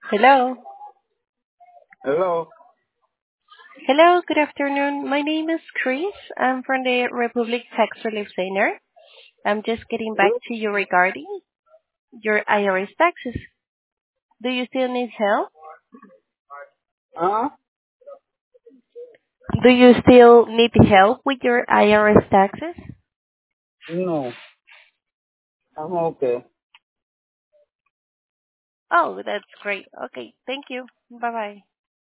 Hello. Hello. Hello, good afternoon. My name is Chris. I'm from the Republic Tax Relief Center. I'm just getting back to you regarding your IRS taxes. Do you still need help? Huh? Do you still need help with your IRS taxes? No, I'm okay. Oh, that's great. Okay, thank you. Bye-bye.